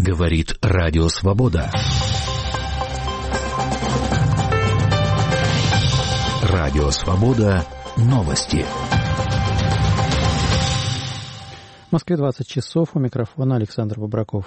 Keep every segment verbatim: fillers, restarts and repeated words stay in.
Говорит Радио Свобода. Радио Свобода. Новости. В Москве двадцать часов. У микрофона Александр Бобраков.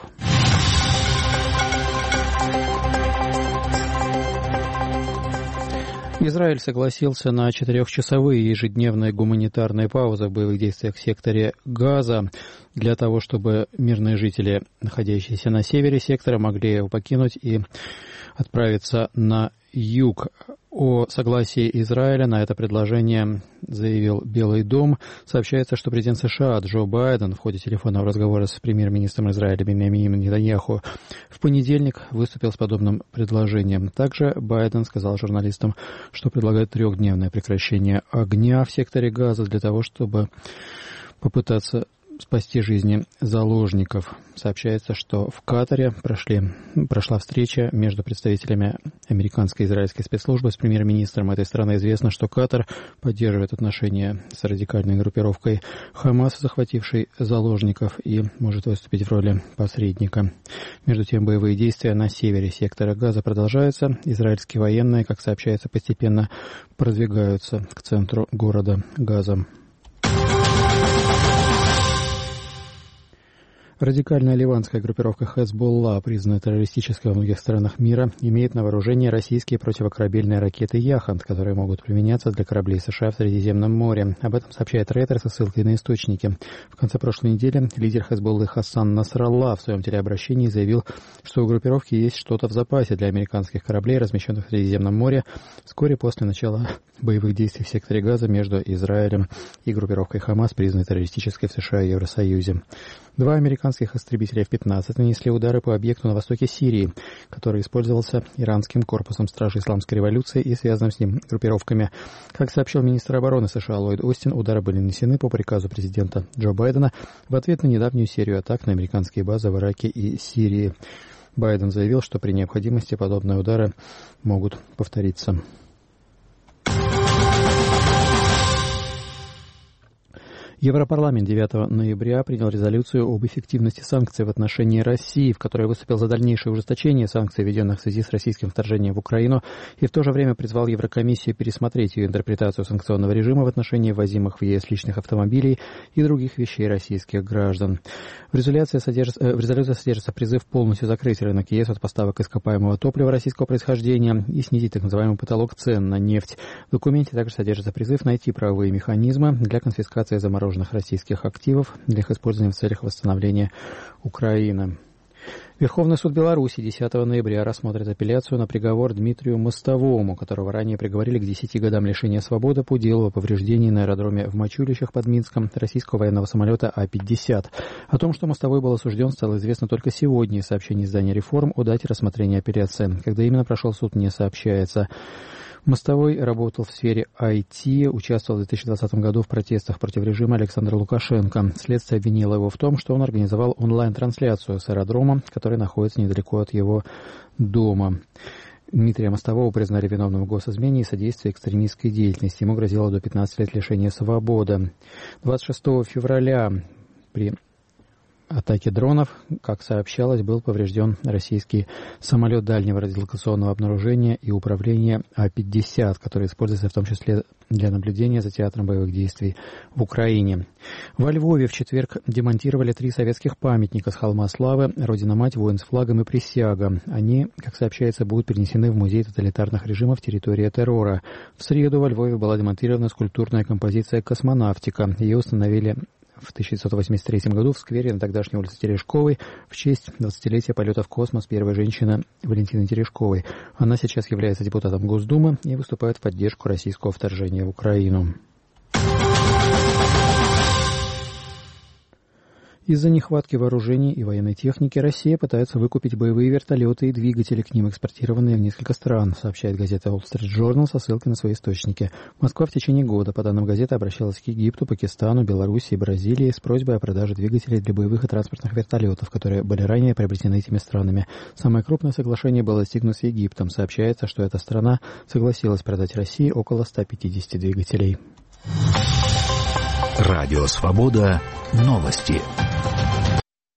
Израиль согласился на четырехчасовые ежедневные гуманитарные паузы в боевых действиях в секторе Газа для того, чтобы мирные жители, находящиеся на севере сектора, могли его покинуть и отправиться на юг. О согласии Израиля на это предложение заявил Белый дом. Сообщается, что президент США Джо Байден в ходе телефонного разговора с премьер-министром Израиля Биньямином Нетаньяху в понедельник выступил с подобным предложением. Также Байден сказал журналистам, что предлагает трехдневное прекращение огня в секторе Газа для того, чтобы попытаться спасти жизни заложников. Сообщается, что в Катаре прошли, прошла встреча между представителями американской и израильской спецслужбы с премьер-министром этой страны. Известно, что Катар поддерживает отношения с радикальной группировкой Хамас, захватившей заложников, и может выступить в роли посредника. Между тем, боевые действия на севере сектора Газа продолжаются. Израильские военные, как сообщается, постепенно продвигаются к центру города Газа. Радикальная ливанская группировка Хезболла, признанная террористической во многих странах мира, имеет на вооружении российские противокорабельные ракеты «Яхант», которые могут применяться для кораблей США в Средиземном море. Об этом сообщает Рейтер со ссылкой на источники. В конце прошлой недели лидер Хезболлы Хасан Насралла в своем телеобращении заявил, что у группировки есть что-то в запасе для американских кораблей, размещенных в Средиземном море, вскоре после начала боевых действий в секторе Газа между Израилем и группировкой Хамас, признанной террористической в США и Евросоюзе. Два американских истребителя эф пятнадцать нанесли удары по объекту на востоке Сирии, который использовался иранским корпусом Стражи Исламской революции и связанным с ним группировками. Как сообщил министр обороны США Ллойд Остин, удары были нанесены по приказу президента Джо Байдена в ответ на недавнюю серию атак на американские базы в Ираке и Сирии. Байден заявил, что при необходимости подобные удары могут повториться. Европарламент девятого ноября принял резолюцию об эффективности санкций в отношении России, в которой выступил за дальнейшее ужесточение санкций, введенных в связи с российским вторжением в Украину, и в то же время призвал Еврокомиссию пересмотреть ее интерпретацию санкционного режима в отношении ввозимых в ЕС личных автомобилей и других вещей российских граждан. В резолюции содержится, в резолюции содержится призыв полностью закрыть рынок ЕС от поставок ископаемого топлива российского происхождения и снизить так называемый потолок цен на нефть. В документе также содержится призыв найти правовые механизмы для конфискации замороженных российских активов для их использования в целях восстановления Украины. Верховный суд Беларуси десятого ноября рассмотрит апелляцию на приговор Дмитрию Мостовому, которого ранее приговорили к десяти годам лишения свободы по делу о повреждении на аэродроме в Мачулищах под Минском российского военного самолета А пятьдесят. О том, что Мостовой был осужден, стало известно только сегодня. Сообщение издания «Реформ» о дате рассмотрения апелляции. Когда именно прошел суд, не сообщается. Мостовой работал в сфере ай ти, участвовал в две тысячи двадцатом году в протестах против режима Александра Лукашенко. Следствие обвинило его в том, что он организовал онлайн-трансляцию с аэродрома, который находится недалеко от его дома. Дмитрия Мостового признали виновным в госизмене и содействии экстремистской деятельности. Ему грозило до пятнадцати лет лишения свободы. двадцать шестого февраля при атаке дронов, как сообщалось, был поврежден российский самолет дальнего радиолокационного обнаружения и управления А пятьдесят, который используется в том числе для наблюдения за театром боевых действий в Украине. Во Львове в четверг демонтировали три советских памятника с холма славы «Родина-мать», «Воин с флагом» и «Присяга». Они, как сообщается, будут перенесены в Музей тоталитарных режимов «Территория террора». В среду во Львове была демонтирована скульптурная композиция «Космонавтика». Ее установили в тысяча девятьсот восемьдесят третьем году в сквере на тогдашней улице Терешковой в честь двадцатилетия полета в космос первой женщины Валентины Терешковой. Она сейчас является депутатом Госдумы и выступает в поддержку российского вторжения в Украину. Из-за нехватки вооружений и военной техники Россия пытается выкупить боевые вертолеты и двигатели к ним, экспортированные в несколько стран, сообщает газета Wall Street Journal со ссылкой на свои источники. Москва в течение года, по данным газеты, обращалась к Египту, Пакистану, Белоруссии и Бразилии с просьбой о продаже двигателей для боевых и транспортных вертолетов, которые были ранее приобретены этими странами. Самое крупное соглашение было достигнуто с Египтом. Сообщается, что эта страна согласилась продать России около ста пятидесяти двигателей. Радио Свобода. Новости.